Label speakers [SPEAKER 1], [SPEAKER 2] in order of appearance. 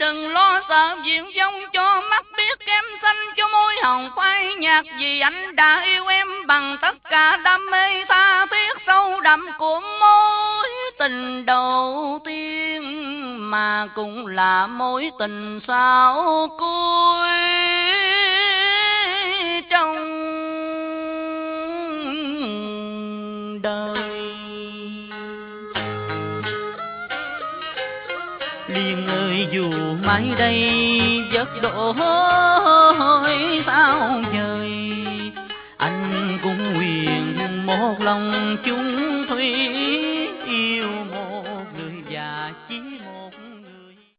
[SPEAKER 1] đừng lo sợ diện vong cho mắt biết em xanh cho môi hồng phai nhạt, vì anh đã yêu em bằng tất cả đam mê tha thiết sâu đậm của mối tình đầu tiên, mà cũng là mối tình sau cuối trong đời. Liên ơi dù mai đây giấc đổ hối sao trời, anh cũng nguyện một lòng chung thủy